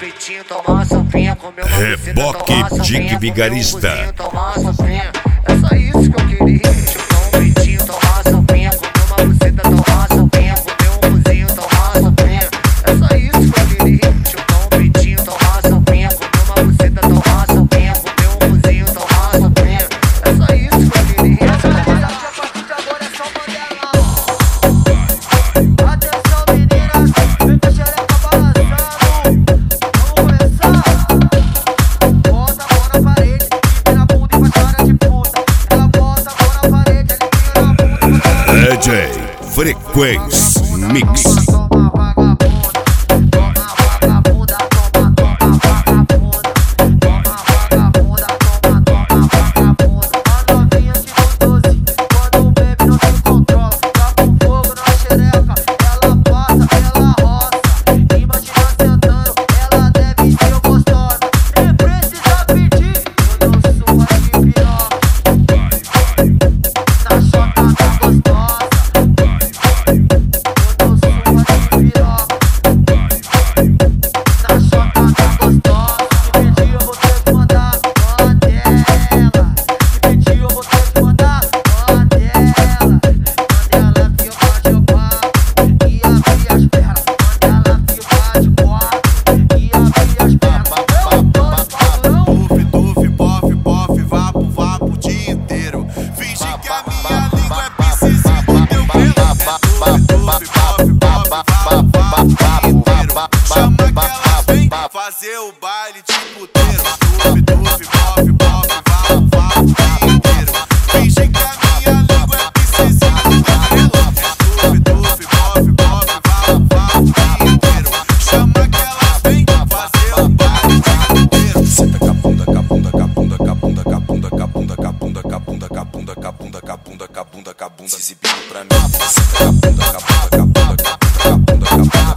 peitinho, toma sopinha, comeu uma buceta, Reboque toma sopinha, Dick Vigarista. comeu um buzinho, toma sopinha. É só isso que eu queria. Chupar um peitinho, tomar sopinha, comeu uma buceta, tomar sopinha, comeu um buzinho, tomar sopinha. É só isso que eu queria. Chupar um peitinho, tomar sopinha, comeu uma buceta, tomar sopinha, comeu um buzinho, tomar sopinha. É só isso que eu queria. Atenção meninas, vem com a xereca balançando. Vamos começar. Bota a mão na parede, vira a bunda e faz cara de puta. Ela bota a mão na parede, ele vira a bunda e faz cara de puta. DJ Frequência Mix. Toma vagabunda, toma vagabunda, toma vagabunda, toma vagabunda, toma vagabunda. A novinha que com doce, quando o bebe não se controla, tá com fogo na xereca, ela passa, ela roça, imagina sentando, ela deve ser gostosa, nem precisa pedir, eu dou sua de piroca, na chota tá gostosa. Chama que elas vem fazer o baile de puteiro. Tuve, tuve, pop, pop, vapo, vapo, o dia inteiro. Finge que a minha língua é precisa do cabelo. Tuve, tuve, pop, pop, vapo, vapo, o dia inteiro. Chama que elas vem fazer o baile de puteiro. Senta capunda, capunda, capunda, capunda, capunda, capunda, capunda, capunda, capunda, capunda, capunda, capunda, capunda, se exibindo pra mim. Senta capunda, capunda, capunda, capunda, capunda, capunda.